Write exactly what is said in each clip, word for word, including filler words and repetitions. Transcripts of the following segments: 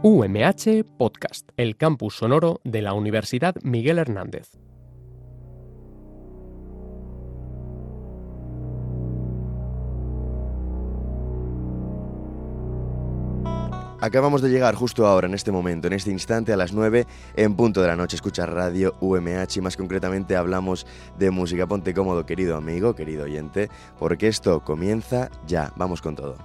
U M H Podcast, el campus sonoro de la Universidad Miguel Hernández. Acabamos de llegar justo ahora, en este momento, en este instante, a las nueve en punto de la noche. Escuchas Radio U M H y más concretamente hablamos de música. Ponte cómodo, querido amigo, querido oyente, porque esto comienza ya. Vamos con todo.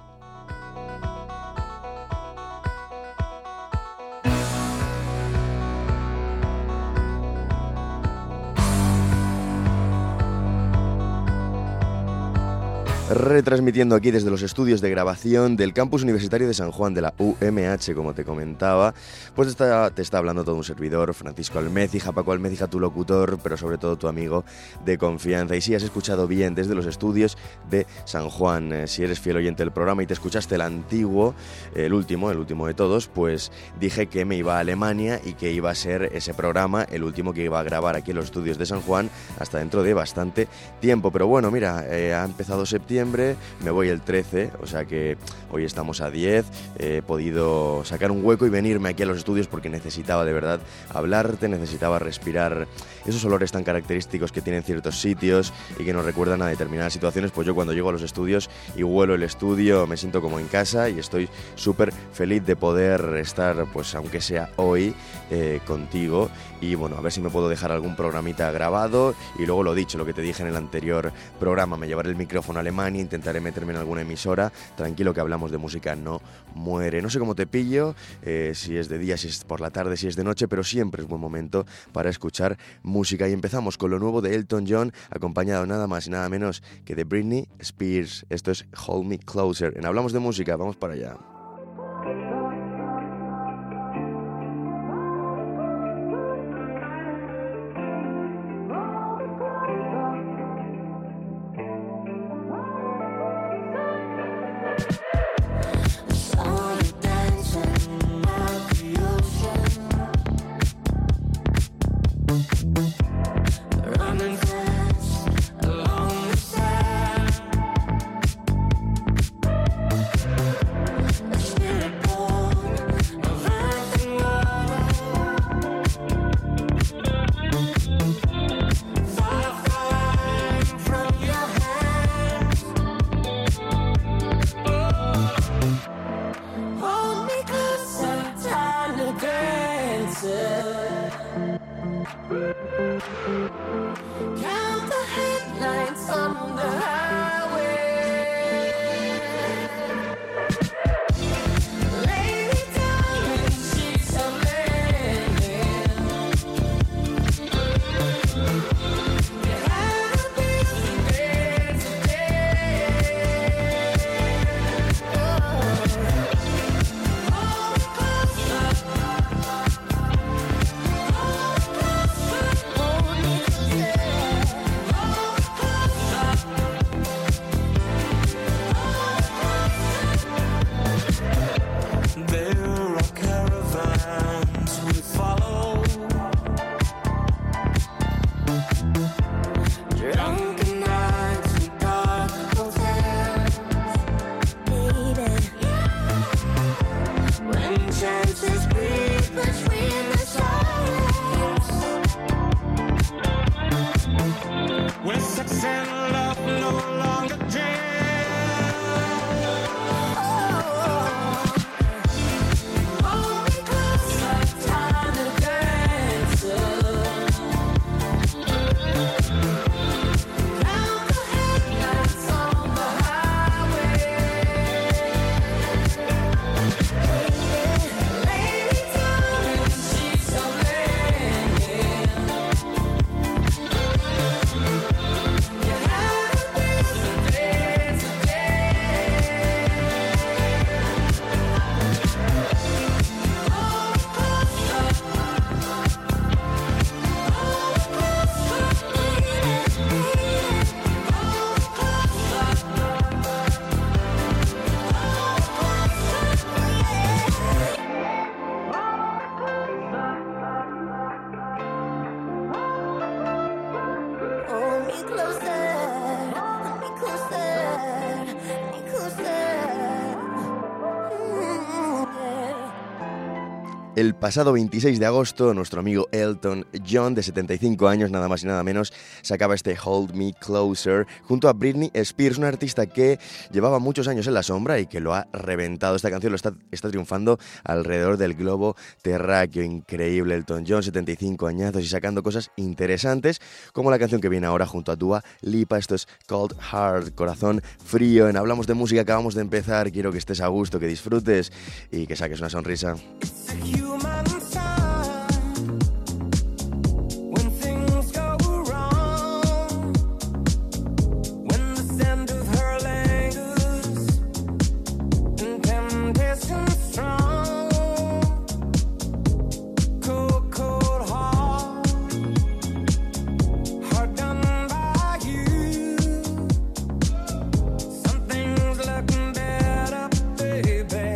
Retransmitiendo aquí desde los estudios de grabación del campus universitario de San Juan de la U M H, como te comentaba, pues te está, te está hablando todo un servidor, Francisco Almécija, Paco Almécija, tu locutor, pero sobre todo tu amigo de confianza. Y si has escuchado bien desde los estudios de San Juan, eh, si eres fiel oyente del programa y te escuchaste el antiguo, el último, el último de todos, pues dije que me iba a Alemania y que iba a ser ese programa el último que iba a grabar aquí en los estudios de San Juan hasta dentro de bastante tiempo. Pero bueno, mira, eh, ha empezado septiembre. Me voy el trece, o sea que hoy estamos a diez, he podido sacar un hueco y venirme aquí a los estudios porque necesitaba de verdad hablarte, necesitaba respirar esos olores tan característicos que tienen ciertos sitios y que nos recuerdan a determinadas situaciones. Pues yo cuando llego a los estudios y huelo el estudio me siento como en casa y estoy súper feliz de poder estar, pues aunque sea hoy, eh, contigo. Y bueno, a ver si me puedo dejar algún programita grabado y luego lo dicho, lo que te dije en el anterior programa, me llevaré el micrófono a Alemania, intentaré meterme en alguna emisora. Tranquilo que hablamos de música no muere. No sé cómo te pillo, eh, si es de día, si es por la tarde, si es de noche, pero siempre es buen momento para escuchar música. Y empezamos con lo nuevo de Elton John, acompañado nada más y nada menos que de Britney Spears. Esto es Hold Me Closer. En Hablamos de Música, vamos para allá. El pasado veintiséis de agosto, nuestro amigo Elton John, de setenta y cinco años, nada más y nada menos, sacaba este Hold Me Closer junto a Britney Spears, una artista que llevaba muchos años en la sombra y que lo ha reventado. Esta canción lo está, está triunfando alrededor del globo terráqueo. Increíble, Elton John, setenta y cinco añazos y sacando cosas interesantes, como la canción que viene ahora junto a Dua Lipa. Esto es Cold Heart, corazón frío. En Hablamos de Música acabamos de empezar. Quiero que estés a gusto, que disfrutes y que saques una sonrisa. Human sign when things go wrong, when the scent of her lingers and temptation strong, cold, cold heart, heart done by you. Something's looking better, baby.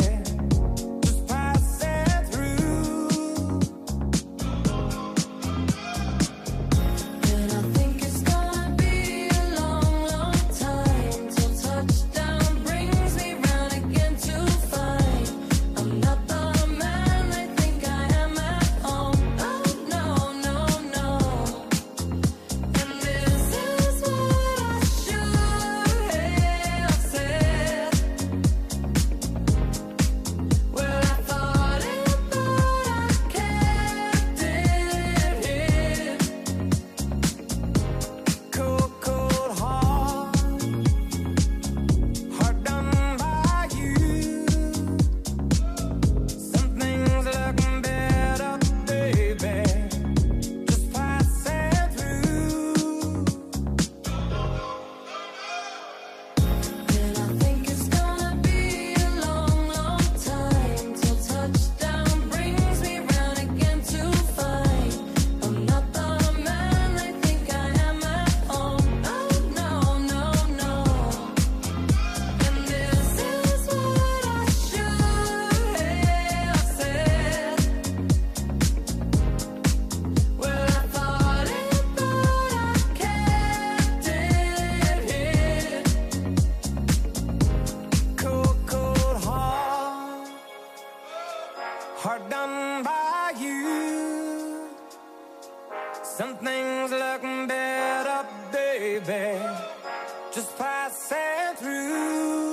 Heart done by you. Something's looking better, baby. Just passing through.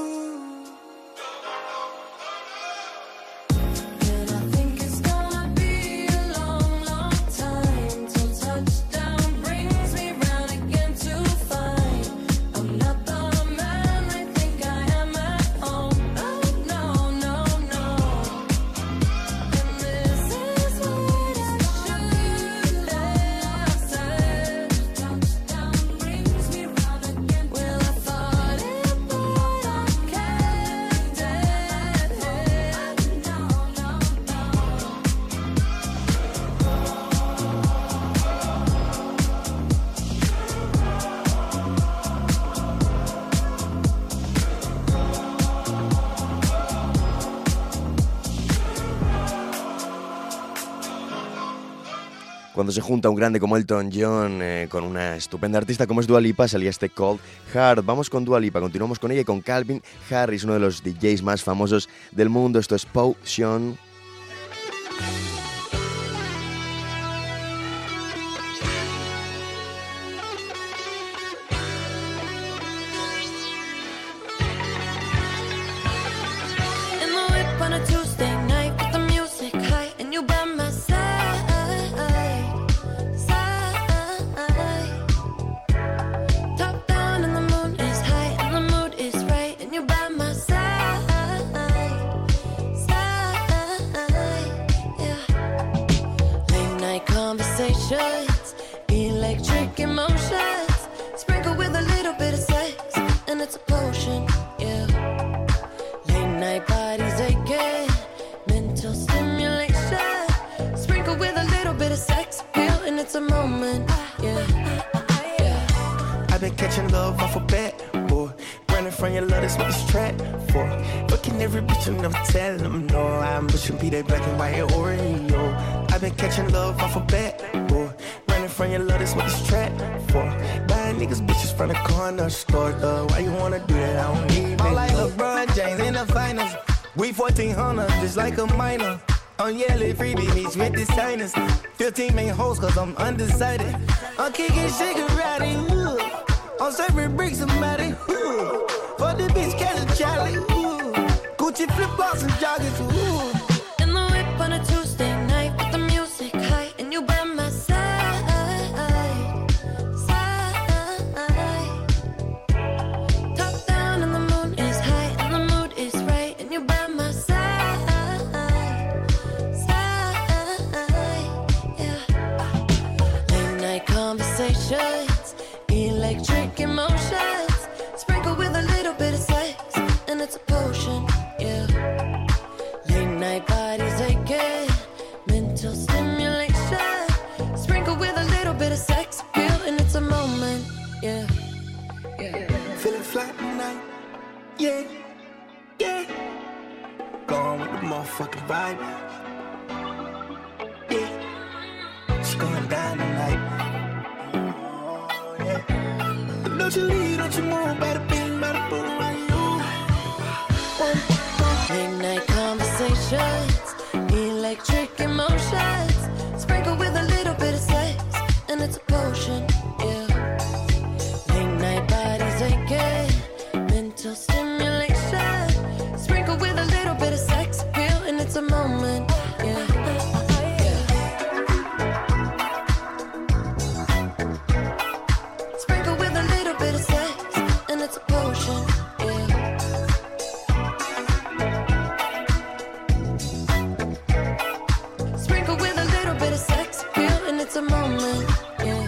Cuando se junta un grande como Elton John eh, con una estupenda artista como es Dua Lipa, salía este Cold Heart. Vamos con Dua Lipa, continuamos con ella y con Calvin Harris, uno de los D Js más famosos del mundo. Esto es Potion. Electric emotions, sprinkle with a little bit of sex, and it's a potion, yeah. Late night bodies aching, mental stimulation, sprinkle with a little bit of sex appeal, and it's a moment, yeah. yeah. I've been catching love off a bat, boy. Running from your love, that's what this track for. Fucking every bitch and never tell them no. I'm pushing P that black and white Oreo. I've been catching love off a bat, boy. From your love, that's what this track for. Buying niggas bitches from the corner store, though. Why you wanna do that? I don't need it. I'm like LeBron James in the finals. We fourteen hundred, just like a minor. I'm yelling freebie meets with the signers. fifteen main hoes cause I'm undecided. I'm kicking Shigarati, ooh. I'm serving bricks somebody, ooh. For the bitch, catch a Charlie, ooh. Gucci flip-flops and joggers, ooh. In the whip on a Tuesday night with the music high, and you by my side, side. Top down and the moon is high, and the mood is right, and you by my side, side. Yeah. Late night conversations, electric emotions, sprinkle with a little bit of sex, and it's a potion. Yeah. Late night bodies aching, mental stimulation, sprinkle with a little bit of sex appeal, and it's a moment. Yeah, yeah. Feeling flat tonight, yeah, yeah. Going with the motherfucking vibe, yeah. It's going down tonight, oh, yeah. Don't you leave, don't you move, better bing, better boom, right you. Late night conversations, electric emotions, sprinkle with a little bit of sex, and it's a potion, yeah. Late night bodies aching, mental stimulation, sprinkle with a little bit of sex appeal, and it's a moment, yeah. Yeah. Sprinkle with a little bit of sex, and it's a potion, yeah. Sprinkle with a little bit of sex appeal, and it's a moment, yeah.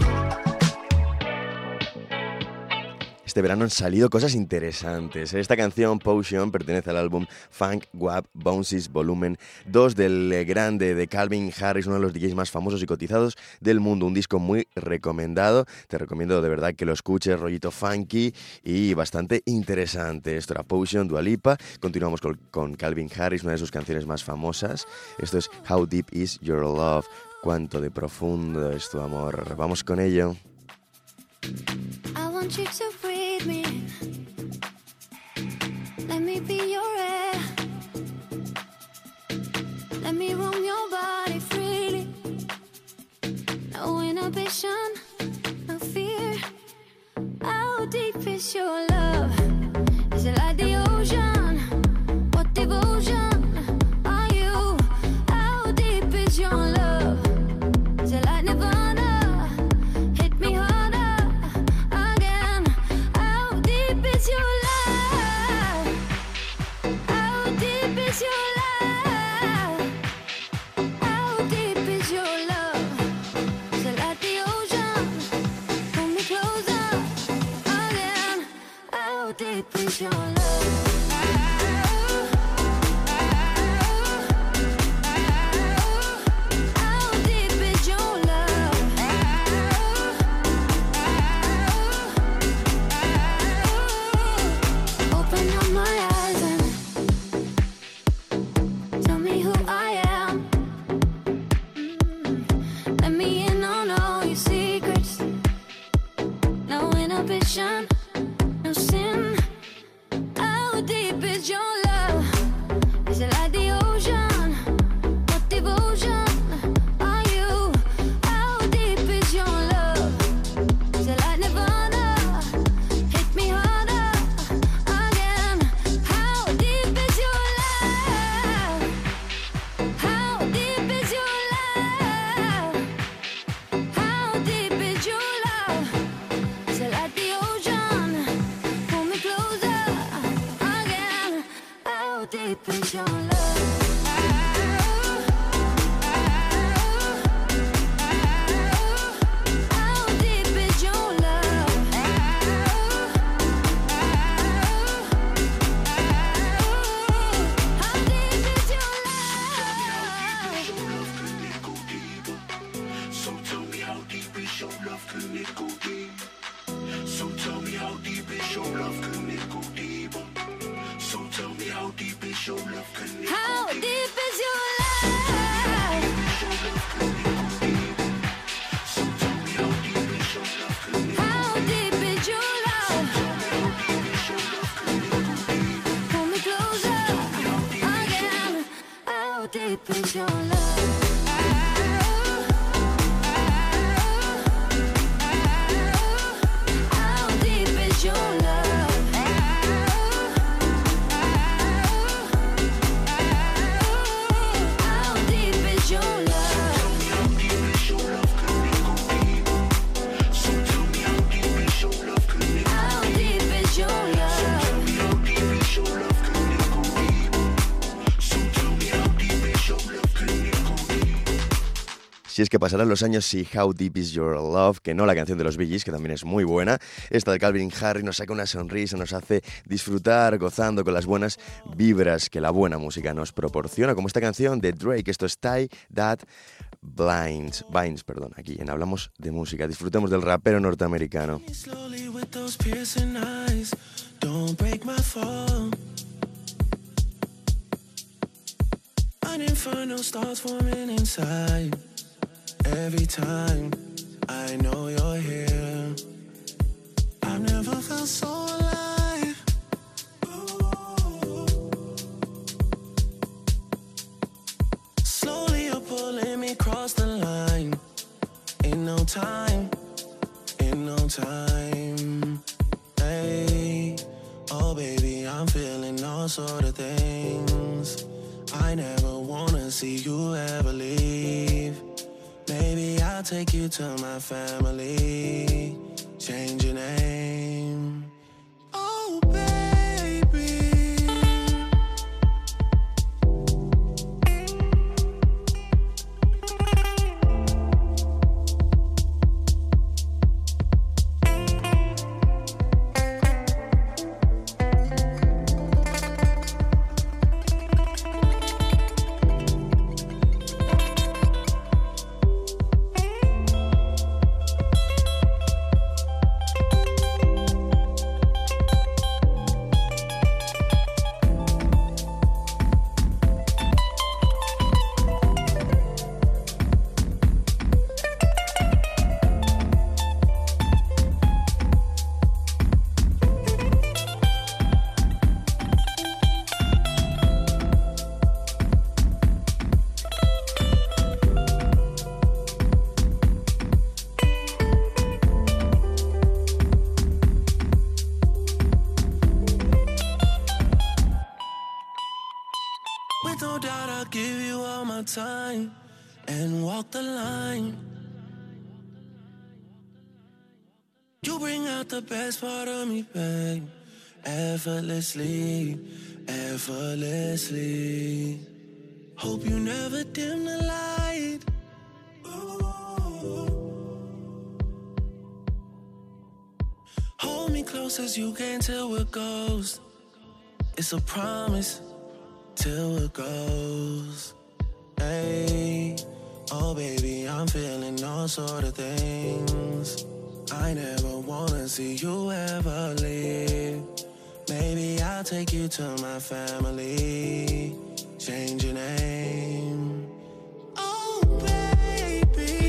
Este verano han salido cosas interesantes. Esta canción, Potion, pertenece al álbum Funk Wap Bounces Volumen dos del grande de Calvin Harris, uno de los D Js más famosos y cotizados del mundo. Un disco muy recomendado. Te recomiendo de verdad que lo escuches, rollito funky y bastante interesante. Esto era Potion, Dua Lipa. Continuamos con, con Calvin Harris, una de sus canciones más famosas. Esto es How Deep Is Your Love. Cuánto de profundo es tu amor. Vamos con ello. I want you to breathe me. Let me be your air. Let me roam your body freely. No inhibition, no fear. How deep is your love? Is it like the ocean? What devotion are you? How deep is your love? Is it like Nirvana? Hit me harder again. How deep is your love? How deep is your love? How deep is your love? Is it like the ocean? Pull me closer again. How deep is your love? How deep is your love? Open up my eyes and tell me who I am. Mm. Let me in on all your secrets. No inhibition, no sin. How deep is your love? Is it like the ocean? What devotion are you? How deep is your love? Is it like Nirvana? Hit me harder again. How deep is your love? How deep is your love? How deep is your love? Is it like the ocean? Pull me closer again. How deep is your love? How deep is your love? How deep is your love? So tell me how deep is your love, can it go deep? So tell me how deep is your love, can it go deep? So tell me how deep is your love, can it How go deep deep? is your love? So tell me how deep is your love, can it How deep is your love? Pull me closer again. How deep is your love? How deep is your love? How deep is your love? How deep is your love? Can it go deep? So tell me how deep is your love? Can it go How deep is your love? Tell me how deep is your love? Can it go deep? So tell me how deep is your love? Can it go deep? Si es que pasarán los años, si How Deep Is Your Love, que no la canción de los Bee Gees, que también es muy buena. Esta de Calvin Harris nos saca una sonrisa, nos hace disfrutar gozando con las buenas vibras que la buena música nos proporciona, como esta canción de Drake. Esto es Tie That Blinds, Binds, perdón, aquí en Hablamos de Música. Disfrutemos del rapero norteamericano. Slowly with those piercing eyes, don't break my fall. An inferno starts forming inside. Every time I know you're here, I've never felt so alive. Ooh. Slowly you're pulling me across the line. In no time, in no time. Hey, oh baby, I'm feeling all sort of things. I never wanna see you ever leave. Maybe I'll take you to my family. Change your name. Oh baby, with no doubt I'll give you all my time and walk the line. You bring out the best part of me, babe. Effortlessly, effortlessly. Hope you never dim the light. Ooh. Hold me close as you can till we're ghosts. It's a promise till it goes. Hey, oh baby, I'm feeling all sort of things. I never wanna see you ever leave. Maybe I'll take you to my family. Change your name. Oh baby,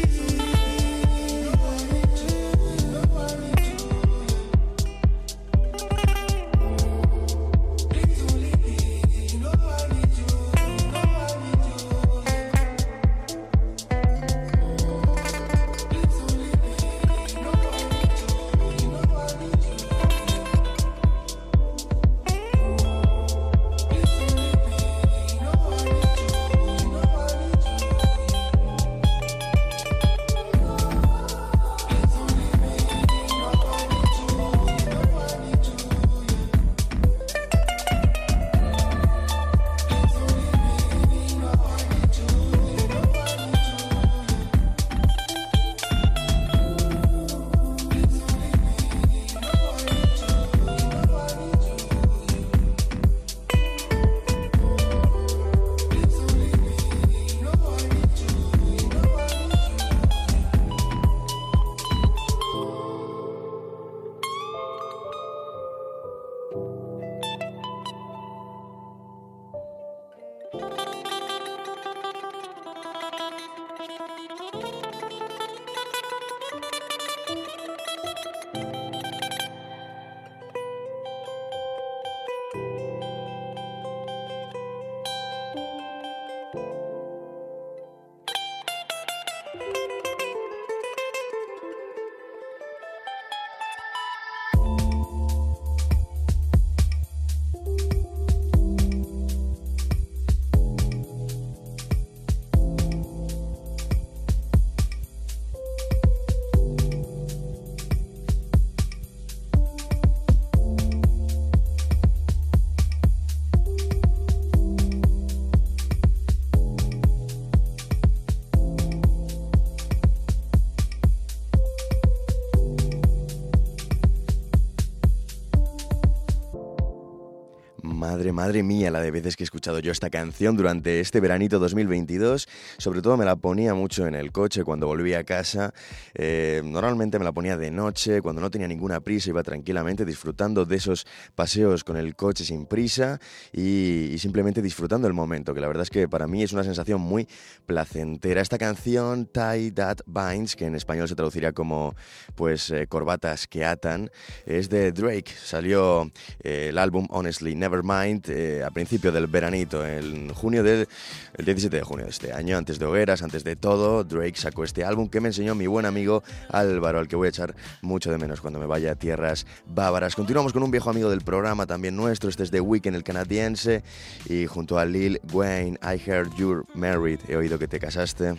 madre, madre mía la de veces que he escuchado yo esta canción durante este veranito dos mil veintidós. Sobre todo me la ponía mucho en el coche cuando volvía a casa. Eh, normalmente me la ponía de noche, cuando no tenía ninguna prisa, iba tranquilamente disfrutando de esos paseos con el coche sin prisa y, y simplemente disfrutando el momento, que la verdad es que para mí es una sensación muy placentera. Esta canción, Tie That Binds, que en español se traduciría como pues eh, corbatas que atan, es de Drake. Salió eh, el álbum Honestly Nevermind eh, a principio del veranito, en junio del el diecisiete de junio de este año, antes de hogueras, antes de todo. Drake sacó este álbum que me enseñó mi buen amigo Álvaro, al que voy a echar mucho de menos cuando me vaya a tierras bávaras. Continuamos con un viejo amigo del programa, también nuestro. Este es The Weeknd, el canadiense, y junto a Lil Wayne, I Heard You're Married. He oído que te casaste.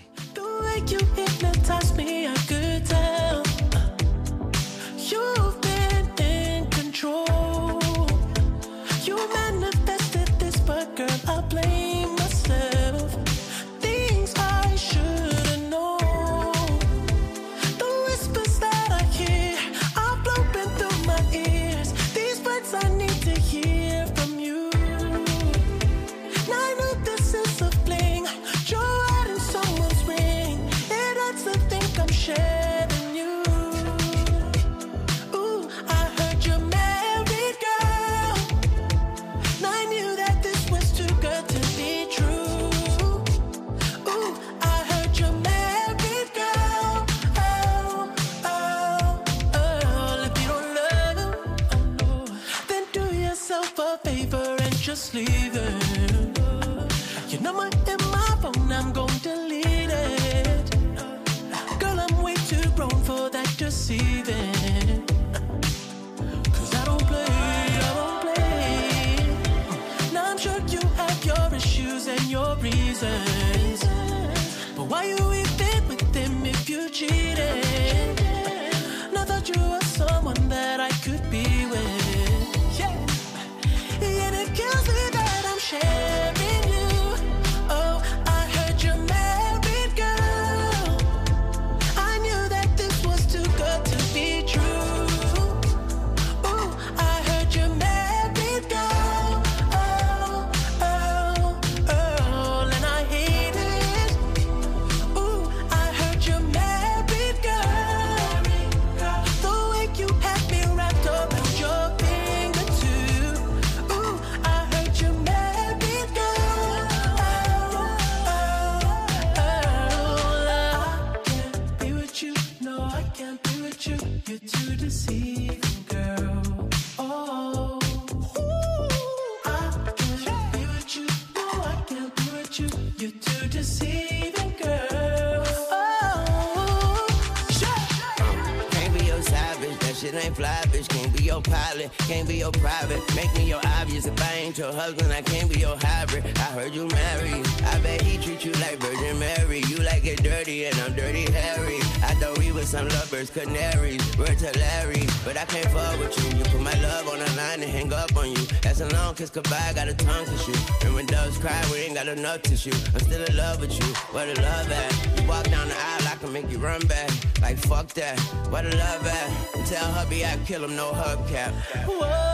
Can't be your private, make me your obvious. If I ain't your husband, I can't be your hybrid. I heard you married, I bet he treat you like Virgin Mary. You like it dirty and I'm dirty Harry. I thought we were some lovers, canaries, word to Larry. But I can't fuck with you, you put my love on the line and hang up on you. That's a long kiss goodbye, got a tongue to shoot. And when doves cry, we ain't got enough tissue. I'm still in love with you, where the love at? You walk down the aisle, I can make you run back. Like fuck that, where the love at? And tell hubby I kill him, no hubcap. Whoa.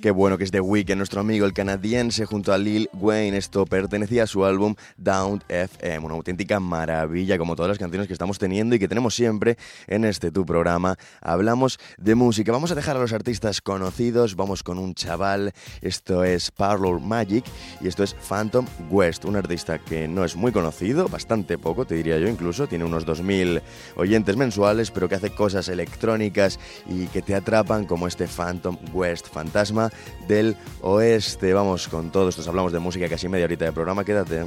Qué bueno que es The Weeknd, nuestro amigo el canadiense, junto a Lil Wayne. Esto pertenecía a su álbum Down F M, una auténtica maravilla, como todas las canciones que estamos teniendo y que tenemos siempre en este tu programa. Hablamos de música. Vamos a dejar a los artistas conocidos, vamos con un chaval. Esto es Parlour Magic y esto es Phantom West, un artista que no es muy conocido, bastante poco, te diría yo incluso. Tiene unos dos mil oyentes mensuales, pero que hace cosas electrónicas y que te atrapan, como este Phantom West, fantasma del oeste. Vamos con todo esto, hablamos de música, casi media horita de programa, quédate.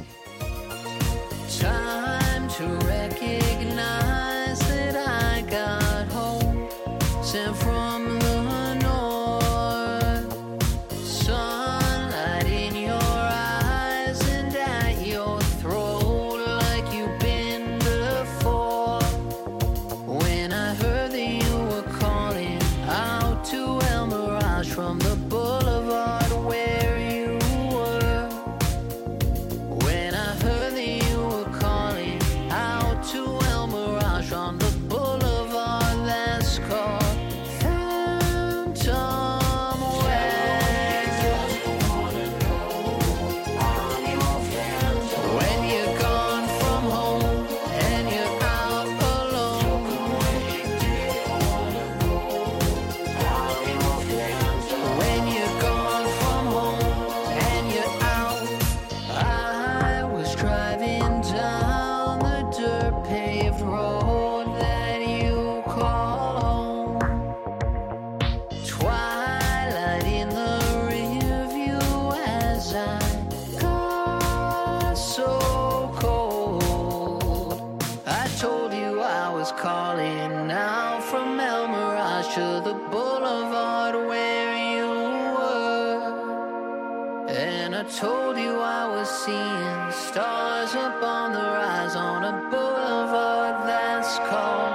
Time to recognize that I got home, sent from the north, sunlight in your eyes and at your throat like you've been before. When I heard that you were calling out to El Mirage from the boulevard where you were, when I heard that you were calling out to El Mirage on the boulevard that's called Phantom West. When you're gone from home and you're out alone, when you're gone from home and you're out, I was driving down the dirt paved road that you call home. Twilight in the rear view as I got so cold. I told you I was calling now from El Mirage to the boulevard where you were, and I told you I was seeing stars up on the rise on a boulevard that's called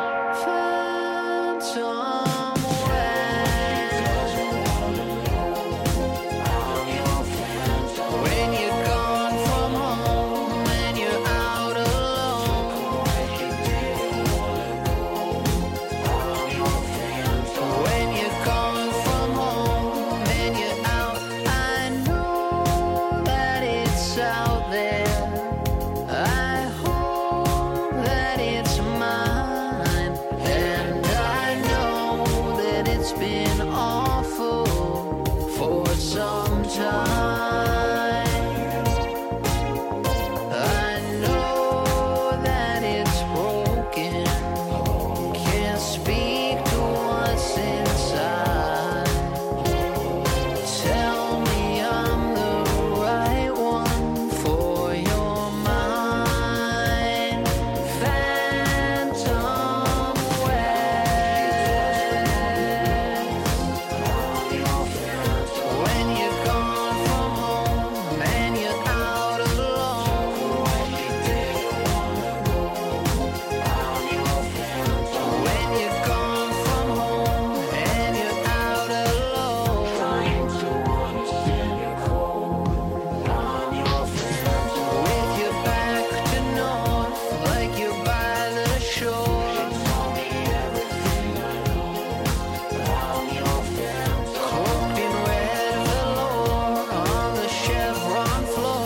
Phantom West. When you're gone from home and you're out alone, when you're gone from home and you're out, I know that it's out there. I hope that it's mine, and I know that it's been awful for some time. I know that it's broken, can't speak to what's inside. Tell me I'm the right one for your mind. Phantom West. When you're gone from home and you're out alone, when you're gone from home and you're out alone, with your back to north like you're by the shore, cloaked in red velour on the chevron floor.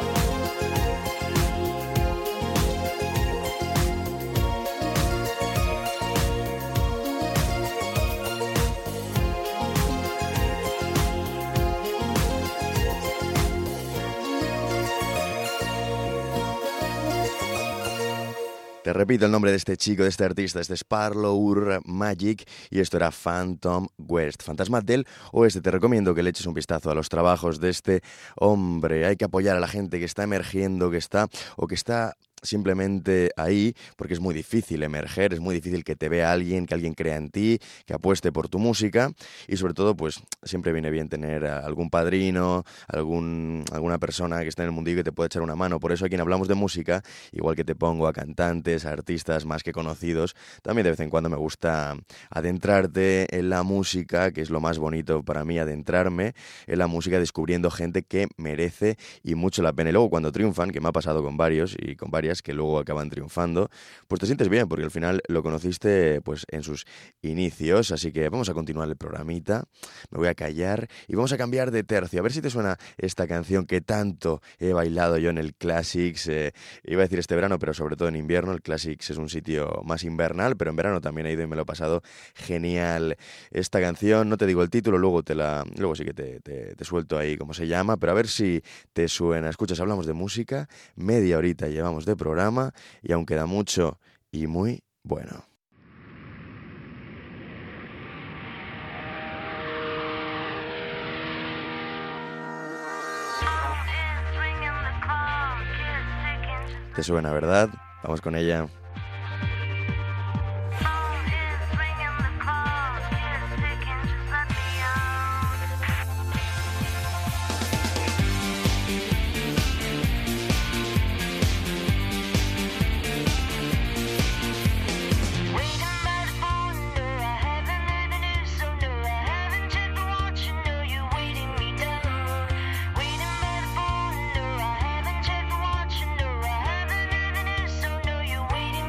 Te repito el nombre de este chico, de este artista, este es Parlour Magic y esto era Phantom West, fantasma del oeste. Te recomiendo que le eches un vistazo a los trabajos de este hombre. Hay que apoyar a la gente que está emergiendo, que está o que está simplemente ahí, porque es muy difícil emerger, es muy difícil que te vea alguien, que alguien crea en ti, que apueste por tu música, y sobre todo, pues siempre viene bien tener algún padrino, algún, alguna persona que esté en el mundillo que te pueda echar una mano. Por eso aquí en Hablamos de Música, igual que te pongo a cantantes, a artistas más que conocidos, también de vez en cuando me gusta adentrarte en la música, que es lo más bonito para mí, adentrarme en la música descubriendo gente que merece y mucho la pena. Y luego cuando triunfan, que me ha pasado con varios y con varias, legendarias que luego acaban triunfando, pues te sientes bien, porque al final lo conociste pues en sus inicios. Así que vamos a continuar el programita, me voy a callar y vamos a cambiar de tercio. A ver si te suena esta canción que tanto he bailado yo en el Classics, eh, iba a decir este verano, pero sobre todo en invierno. El Classics es un sitio más invernal, pero en verano también he ido y me lo he pasado genial. Esta canción, no te digo el título, luego te la, luego sí que te, te, te suelto ahí cómo se llama, pero a ver si te suena. Escuchas, hablamos de música, media horita llevamos de programa y aún queda mucho y muy bueno. ¿Te suena, verdad? Vamos con ella. Waiting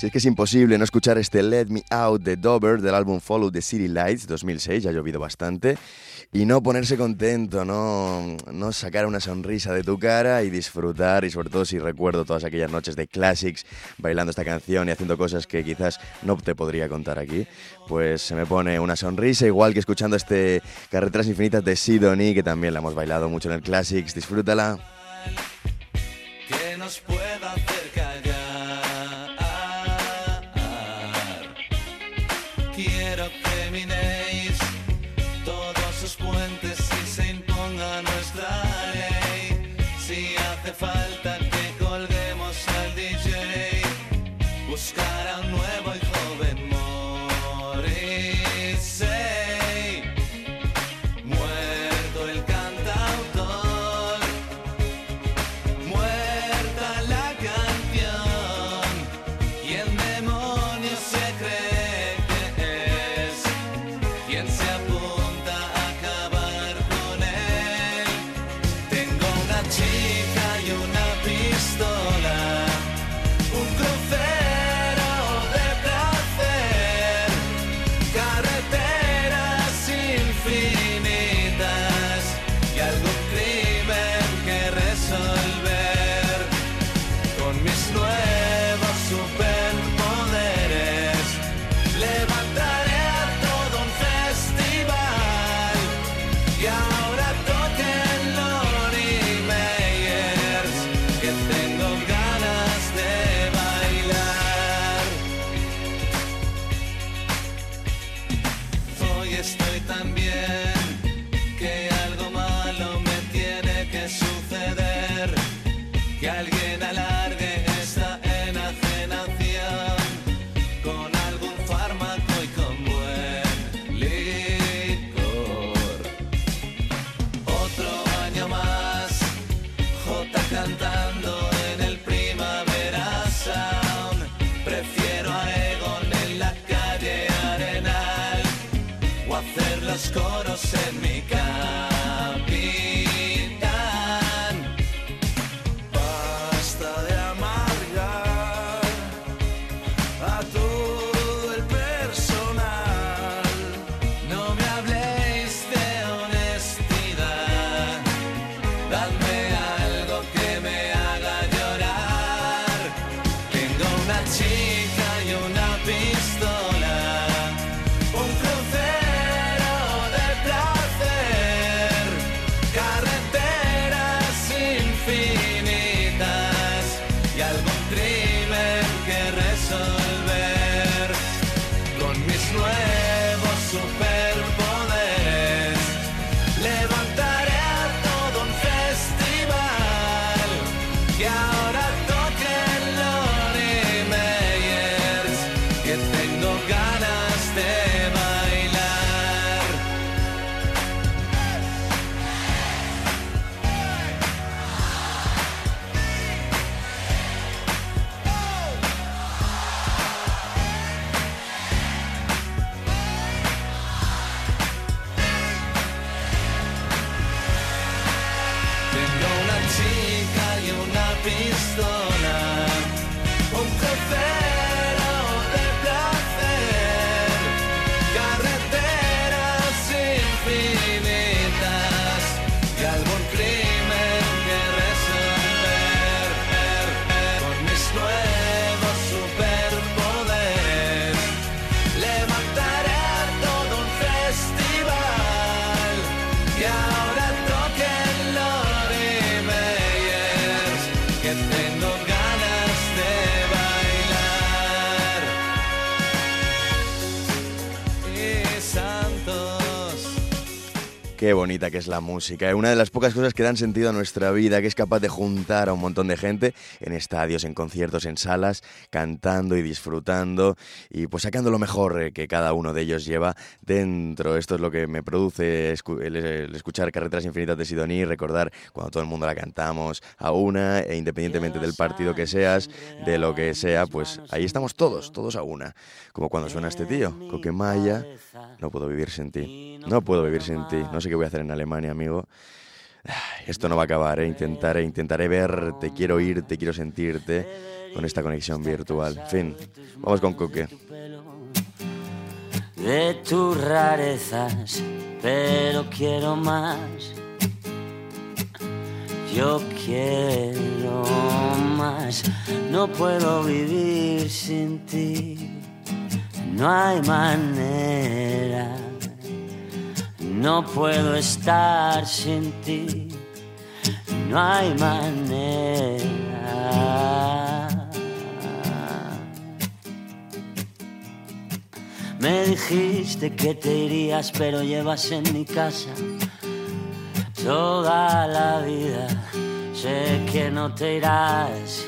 Si es que es imposible no escuchar este Let Me Out de Dover del álbum Follow the City Lights dos mil seis, ya ha llovido bastante, y no ponerse contento, no, no sacar una sonrisa de tu cara y disfrutar, y sobre todo si recuerdo todas aquellas noches de Classics bailando esta canción y haciendo cosas que quizás no te podría contar aquí, pues se me pone una sonrisa, igual que escuchando este Carreteras Infinitas de Sidonie, que también la hemos bailado mucho en el Classics. Disfrútala. Que nos pueda hacer callar. Quiero que minéis todos sus puentes y se imponga nuestra ley. Si hace falta que colguemos al D J, buscar a un nuevo y joven Morrissey. Muerto el cantautor, muerta la canción, y el demonio se cree que es quien se apunta a acabar con él. Tengo una chica y una pistola, un crucero de placer, carreteras infinitas y algún crimen que resolver. Con mis nuevos superpoderes levantaré a todo un festival, y ahora toquen Lonnie Meyers, que tengo ganas de bailar. Hoy estoy tan bien que algo malo me tiene que suceder, que alguien alargue esta enajenación con algún fármaco y con buen licor. Otro año más, Jota cantando en el Primavera Sound. Prefiero a Egon en la calle Arenal, o hacer los coros en mi Capitán. Basta de amargar a todo el personal. No me habléis de honestidad, dadme algo que me haga llorar. Tengo una chica y una pistola, un crucero de placer, carreteras infinitas y algún crimen que resolver. Con mis nuevos superpoderes levantaré a todo un festival, y ahora toquen Lonnie Meyers, que tengo ganas de bailar. Tengo una chica y una pistola, un crucero de placer, carreteras infinitas y algún crimen que resolver. Con mis nuevos superpoderes levantaré a todo un festival, y ahora toquen Lonnie Meyers, que tengo ganas de bailar. Y Santos. Qué bonita que es la música, ¿eh? Una de las pocas cosas que dan sentido a nuestra vida, que es capaz de juntar a un montón de gente en estadios, en conciertos, en salas, cantando y disfrutando y pues sacando lo mejor eh, que cada uno de ellos lleva dentro. Esto es lo que me produce escu- el, el escuchar Carreteras Infinitas de Sidonie y recordar cuando todo el mundo la cantamos a una, e independientemente del partido que seas, de lo que sea, pues ahí estamos todos, todos a una. Como cuando suena este tío, Coquemaya, no puedo vivir sin ti, no puedo vivir sin ti, no sé qué voy a hacer en Alemania, amigo. Esto no va a acabar, ¿eh? Intentaré, intentaré verte, quiero oírte, quiero sentirte con esta conexión virtual. En fin, vamos con Coque. De tus rarezas, pero quiero más. Yo quiero más. No puedo vivir sin ti. No hay manera. No puedo estar sin ti. No hay manera. Me dijiste que te irías, pero llevas en mi casa toda la vida. Sé que no te irás.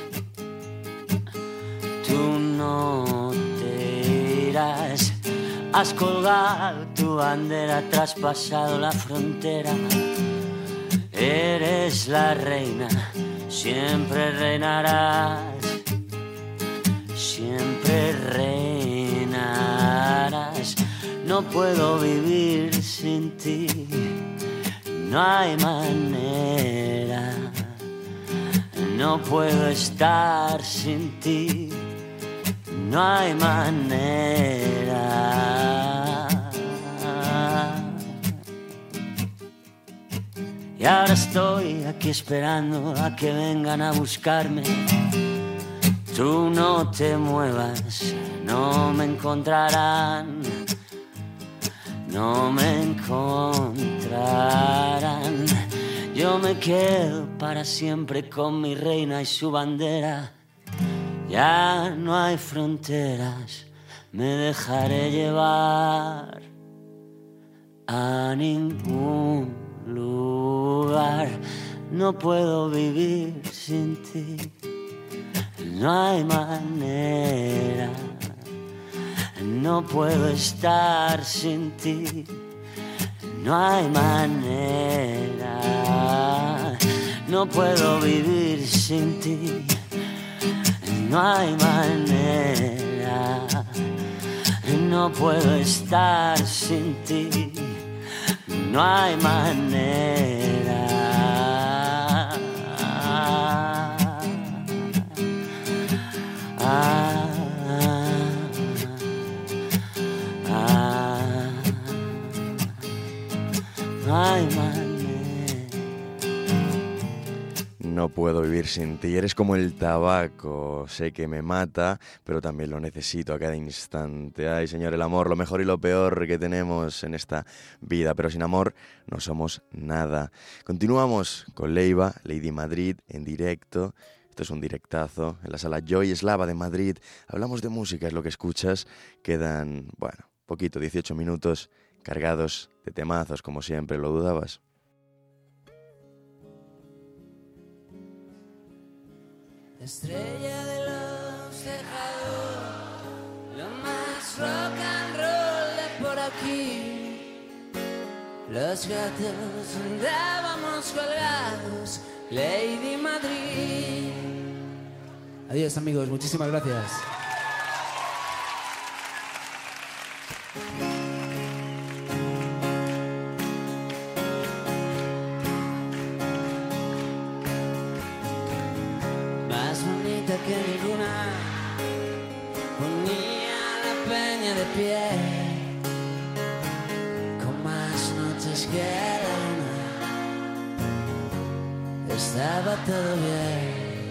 Tú no te irás. Has colgado tu bandera, traspasado la frontera. Eres la reina, siempre reinarás. Siempre reinarás. No puedo vivir sin ti. No hay manera. No puedo estar sin ti. No hay manera. Y ahora estoy aquí esperando a que vengan a buscarme. Tú no te muevas, no me encontrarán. No me encontrarán. Yo me quedo para siempre con mi reina y su bandera. Ya no hay fronteras, me dejaré llevar a ningún lugar. No puedo vivir sin ti, no hay manera. No puedo estar sin ti, no hay manera. No puedo vivir sin ti. No hay manera, no puedo estar sin ti, no hay manera. Ah, ah, no hay manera. No puedo vivir sin ti, eres como el tabaco, sé que me mata, pero también lo necesito a cada instante. Ay, Señor, el amor, lo mejor y lo peor que tenemos en esta vida, pero sin amor no somos nada. Continuamos con Leiva, Lady Madrid, en directo. Esto es un directazo en la sala Joy Eslava de Madrid. Hablamos de música, es lo que escuchas. Quedan, bueno, poquito, dieciocho minutos cargados de temazos, como siempre, ¿lo dudabas? Estrella de los tejados, lo más rock and roll de por aquí. Los gatos andábamos colgados, Lady Madrid. Adiós amigos, muchísimas gracias. Que ninguna unía la peña de pie, con más noches que la luna. Estaba todo bien.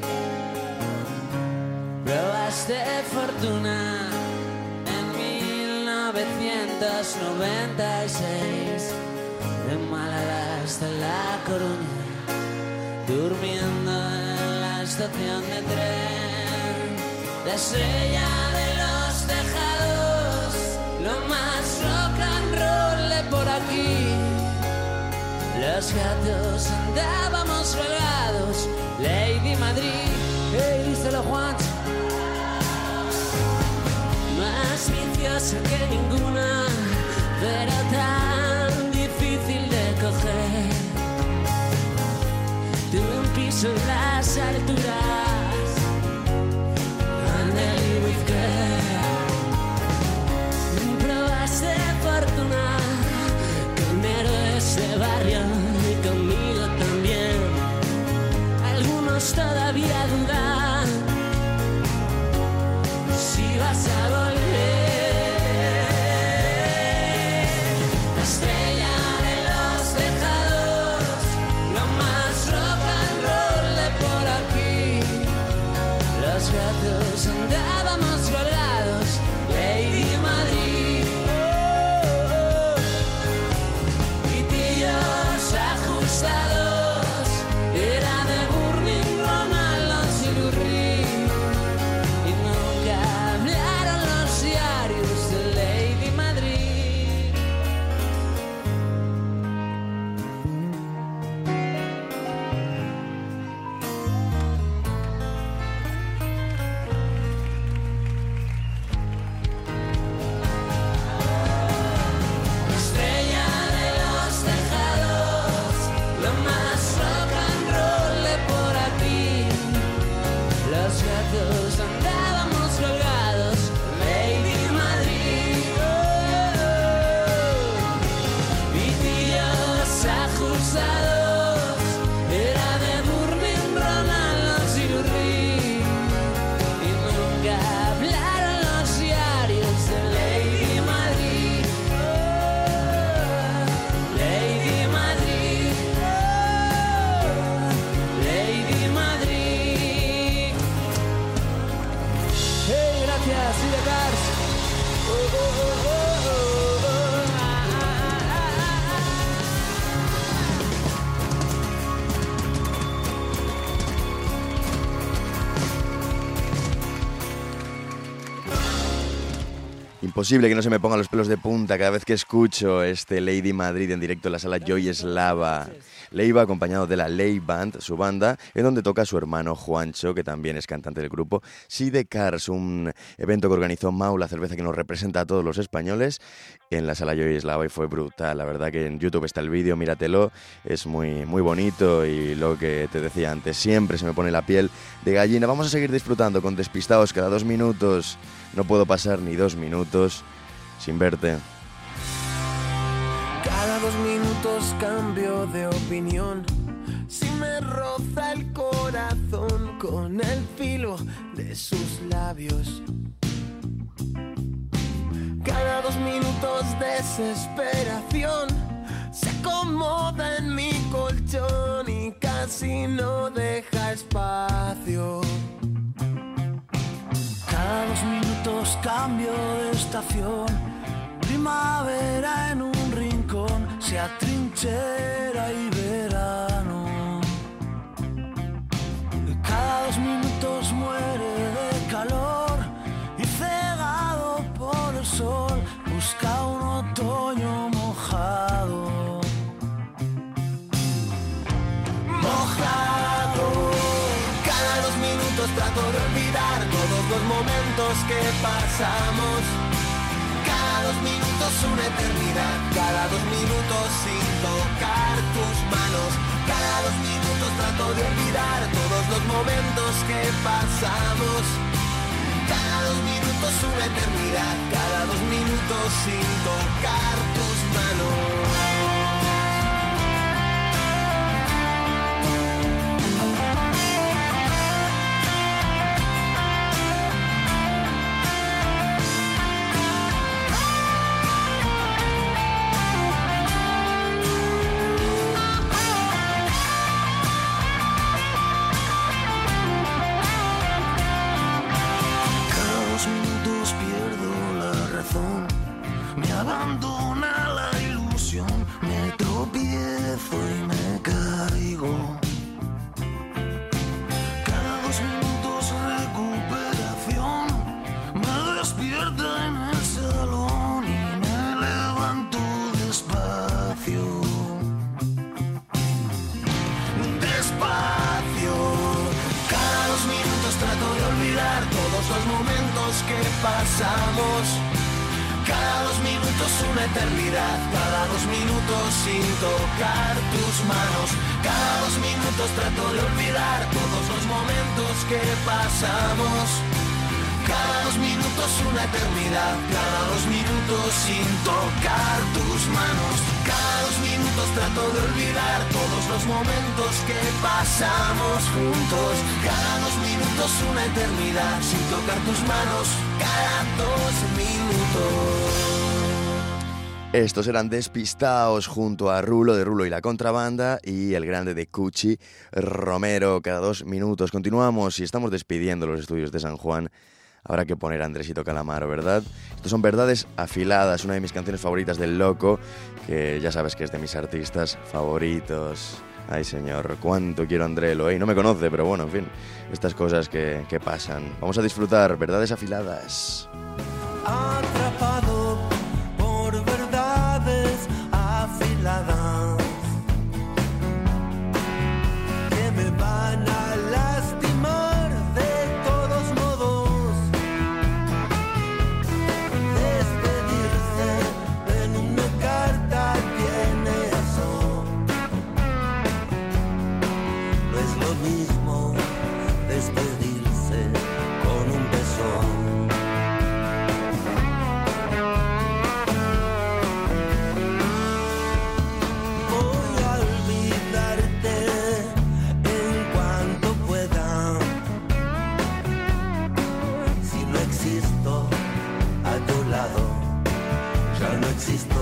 Pruebas de fortuna en mil novecientos noventa y seis, de Málaga hasta La Coruña, durmiendo en la estación de tren. La estrella de los tejados, lo más rock and roll de por aquí. Los gatos andábamos colgados, Lady Madrid. Hey, díselo Juan. Más viciosa que ninguna, pero tan difícil de coger. Tuve un piso en las alturas, Andalí with girl. Pruebas de fortuna con héroes de barrio y conmigo también. gatos andábamos colgados, Lady Madrid. Oh, oh, oh. Pitillos ajustados, era de Burning Ron a los Ilurri. Y nunca hablaron los diarios de Lady Madrid. Estrella de los tejados, lo más rock and roll de por aquí. Los gatos andábamos colgados, Lady Madrid. Oh, pitillos ajustados, era de Burning Ron a los Ilurri. Y nunca hablaron los diarios de Lady Madrid. Oh, Lady Madrid. Oh, Lady Madrid. Hey, gracias, sí, de Cars. Oh, oh, oh, oh, oh, oh. Ah, ah, ah, ah. Imposible que no se me pongan los pelos de punta cada vez que escucho este Lady Madrid en directo en la sala Joy Eslava. Leiva, acompañado de la Ley Band, su banda, en donde toca su hermano Juancho, que también es cantante del grupo. Sidecars, un evento que organizó Mau, la cerveza que nos representa a todos los españoles, en la sala Joy Eslava, y fue brutal. La verdad que en YouTube está el vídeo, míratelo, es muy, muy bonito, y lo que te decía antes, siempre se me pone la piel de gallina. Vamos a seguir disfrutando con Despistados cada dos minutos. No puedo pasar ni dos minutos sin verte. Cada dos minutos cambio de opinión. Si me roza el corazón con el filo de sus labios. Cada dos minutos desesperación se acomoda en mi colchón y casi no deja espacio. Cada dos minutos cambio de estación. Primavera en un rincón, se atrinchera y verano. Cada dos minutos muere de calor y cegado por el sol busca un otoño mojado. Mojado. Cada dos minutos trato de olvidar todos los momentos que pasamos. Cada dos minutos una eternidad, cada dos minutos sin tocar tus manos. Cada dos minutos trato de olvidar todos los momentos que pasamos. Cada dos minutos una eternidad, cada dos minutos sin tocar tus manos. Me abandona la ilusión, me tropiezo y me caigo. Cada dos minutos recuperación, me despierta en el salón y me levanto despacio. Despacio. Cada dos minutos trato de olvidar todos los momentos que pasamos. Cada dos minutos una eternidad, cada dos minutos sin tocar tus manos. Cada dos minutos trato de olvidar todos los momentos que pasamos. Cada dos minutos una eternidad, cada dos minutos sin tocar tus manos. Cada dos minutos trato de olvidar todos los momentos que pasamos juntos. Cada dos minutos una eternidad sin tocar tus manos. Cada dos minutos. Estos eran Despistaos junto a Rulo de Rulo y la Contrabanda y el grande de Cuchi, Romero, cada dos minutos. Continuamos y estamos despidiendo los estudios de San Juan. Habrá que poner a Andresito Calamaro, ¿verdad? Estos son Verdades Afiladas, una de mis canciones favoritas del Loco, que ya sabes que es de mis artistas favoritos. Ay, señor, cuánto quiero a Andrelo, ¿eh? No me conoce, pero bueno, en fin, estas cosas que, que pasan. Vamos a disfrutar, Verdades Afiladas. Atrapado por verdades afiladas que me van a lastimar de todos modos. Despedirse en una carta tiene eso. No es lo mismo despedirse con un beso. Ya no existo.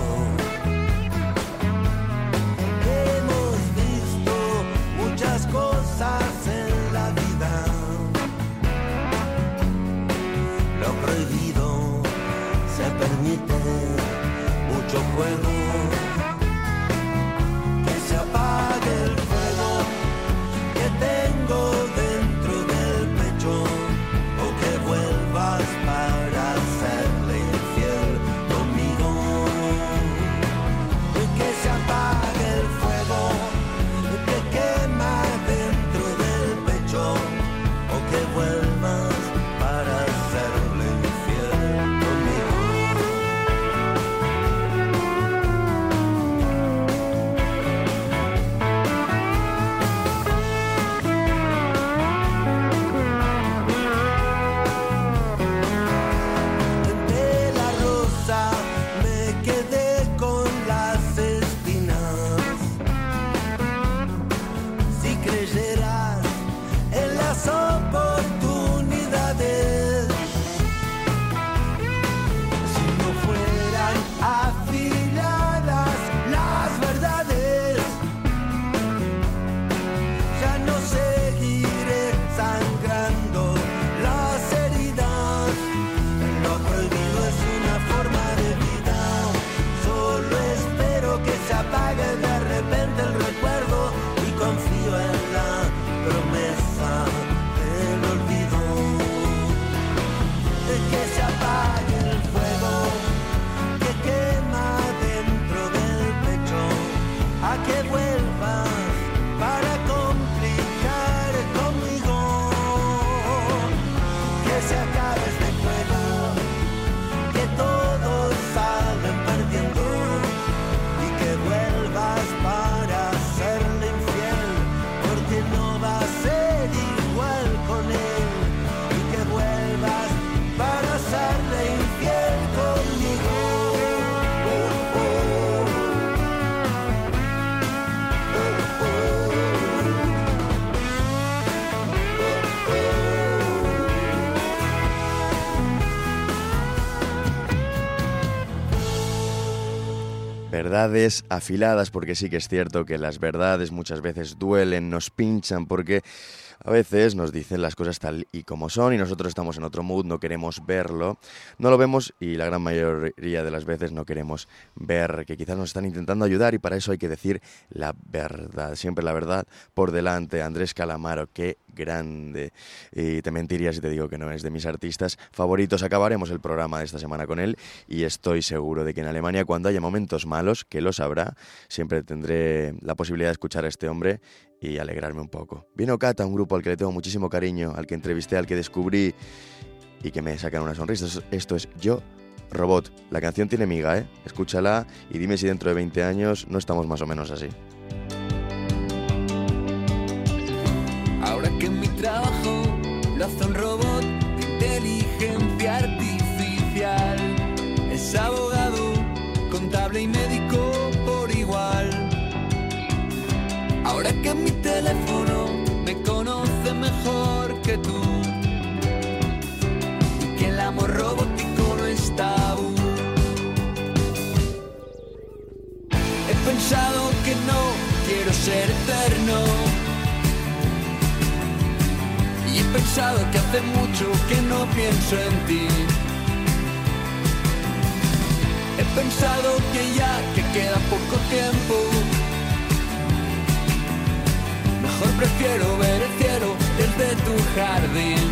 Hemos visto muchas cosas en la vida. Lo prohibido se permite, mucho juego. Que se apague el fuego que tengo dentro del pecho, o que vuelvas para serle infiel conmigo. Que se apague el fuego que quema dentro del pecho, o que vuelvas para serle infiel conmigo. De la rosa me quedé con las espinas. Si creyeras en las oportunidades, si no fueran afiladas las verdades, ya no seguiré sangrando las heridas. Lo prohibido es una forma de vida. Solo espero que se apague de repente el recuerdo y confío en la promesa del olvido. De que se apague el fuego que quema dentro del pecho, a que vuelvas para complicar conmigo. Que se acabe este juego que todos salen perdiendo, y que vuelvas para serle infiel, porque no va a ser igual con él. Y que vuelvas para serle infiel conmigo. Oh, oh. Oh, oh. Verdades afiladas, porque sí que es cierto que las verdades muchas veces duelen, nos pinchan, porque a veces nos dicen las cosas tal y como son y nosotros estamos en otro mood, no queremos verlo, no lo vemos y la gran mayoría de las veces no queremos ver que quizás nos están intentando ayudar, y para eso hay que decir la verdad, siempre la verdad por delante. Andrés Calamaro, qué grande, y te mentiría si te digo que no es de mis artistas favoritos. Acabaremos el programa de esta semana con él y estoy seguro de que en Alemania, cuando haya momentos malos, que los habrá, siempre tendré la posibilidad de escuchar a este hombre y alegrarme un poco. Vino Cata, un grupo al que le tengo muchísimo cariño, al que entrevisté, al que descubrí y que me sacan una sonrisa. Esto es Yo Robot. La canción tiene miga, ¿eh? Escúchala y dime si dentro de veinte años no estamos más o menos así. Ahora que mi trabajo lo hace un robot de inteligencia artificial, es abogado, contable y médico por igual. Ahora que mi teléfono me conoce mejor que tú, y que el amor robótico no es tabú. pensado que hace mucho que no pienso en ti. He pensado que ya que queda poco tiempo, mejor prefiero ver el cielo desde tu jardín.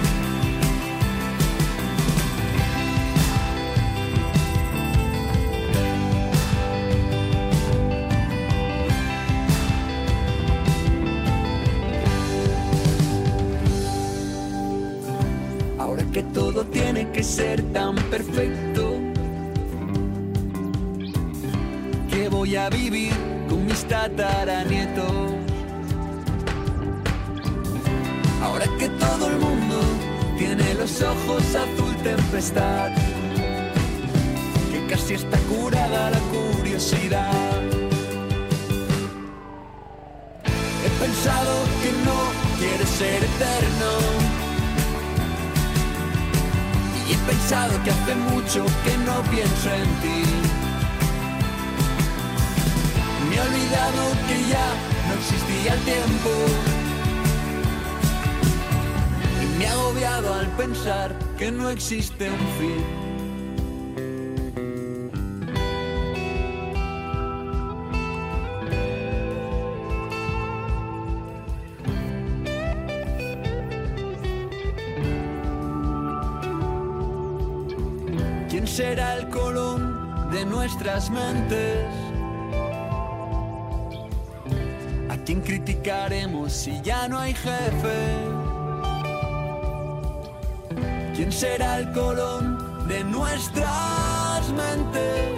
Ahora que todo tiene que ser tan perfecto, que voy a vivir con mis tataranietos. Ahora que todo el mundo tiene los ojos azul tempestad, que casi está curada la curiosidad. He pensado que no quieres ser eterno, y he pensado que hace mucho que no pienso en ti. Me he olvidado que ya no existía el tiempo, y me he agobiado al pensar que no existe un fin. ¿Quién será el Colón de nuestras mentes? ¿A quién criticaremos si ya no hay jefe? ¿Quién será el Colón de nuestras mentes?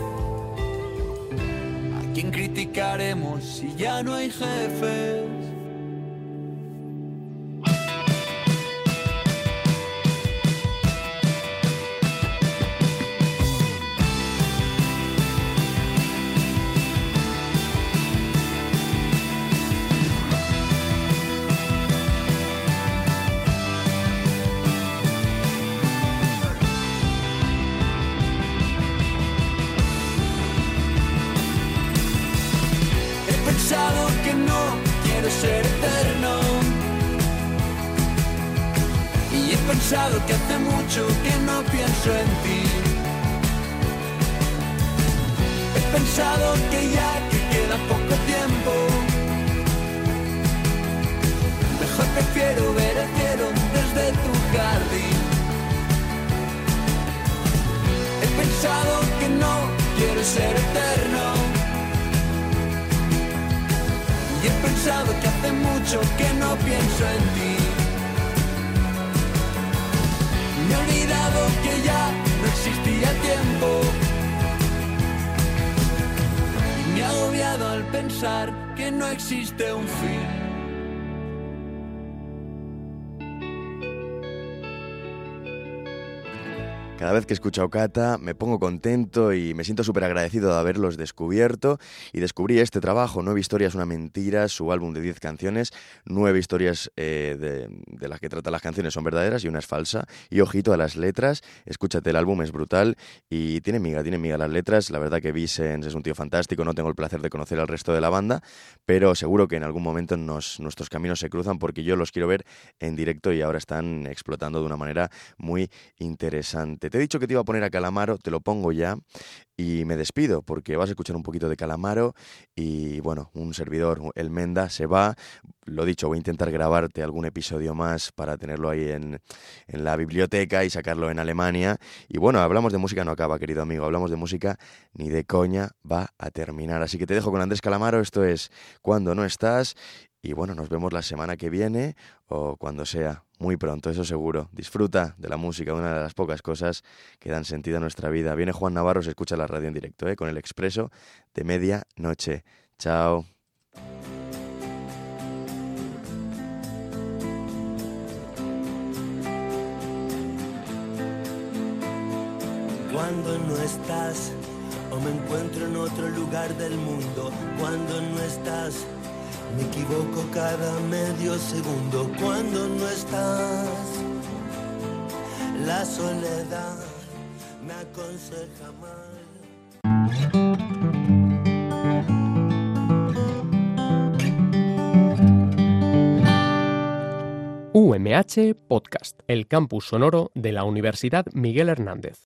¿A quién criticaremos si ya no hay jefes? Que no quiero ser eterno, y he pensado que hace mucho que no pienso en ti. He pensado que ya que queda poco tiempo, mejor prefiero ver el cielo desde tu jardín. He pensado que no quiero ser eterno, y he pensado que hace mucho que no pienso en ti. Me he olvidado que ya no existía tiempo, y me he agobiado al pensar que no existe un fin. Cada vez que escucho a Ocata me pongo contento y me siento súper agradecido de haberlos descubierto, y descubrí este trabajo, Nueve historias, una mentira, su álbum de diez canciones. Nueve historias eh, de, de las que tratan las canciones son verdaderas y una es falsa, y ojito a las letras, escúchate el álbum, es brutal y tiene miga, tiene miga las letras. La verdad que Vicens es un tío fantástico, no tengo el placer de conocer al resto de la banda, pero seguro que en algún momento nos, nuestros caminos se cruzan, porque yo los quiero ver en directo y ahora están explotando de una manera muy interesante. Te he dicho que te iba a poner a Calamaro, te lo pongo ya y me despido, porque vas a escuchar un poquito de Calamaro y, bueno, un servidor, el Menda, se va. Lo dicho, voy a intentar grabarte algún episodio más para tenerlo ahí en, en la biblioteca y sacarlo en Alemania. Y bueno, hablamos de música, no acaba, querido amigo, hablamos de música, ni de coña va a terminar. Así que te dejo con Andrés Calamaro, esto es Cuando no estás. Y bueno, nos vemos la semana que viene o cuando sea, muy pronto, eso seguro. Disfruta de la música, una de las pocas cosas que dan sentido a nuestra vida. Viene Juan Navarro, se escucha la radio en directo, ¿eh? Con el Expreso de medianoche. Chao. Cuando no estás, o me encuentro en otro lugar del mundo. Cuando no estás, me equivoco cada medio segundo. Cuando no estás, la soledad me aconseja mal. U M H Podcast, el campus sonoro de la Universidad Miguel Hernández.